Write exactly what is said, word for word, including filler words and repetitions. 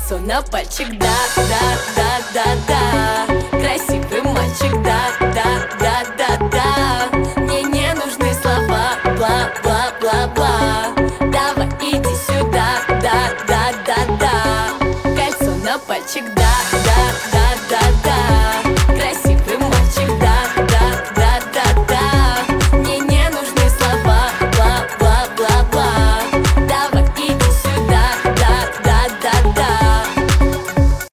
Кольцо на пальчик, да, да, да, да, да. Красивый мальчик, да, да, да, да, да. Мне не нужны слова, бла, бла, бла, бла. Давай иди сюда, да, да, да, да. Кольцо на пальчик, да.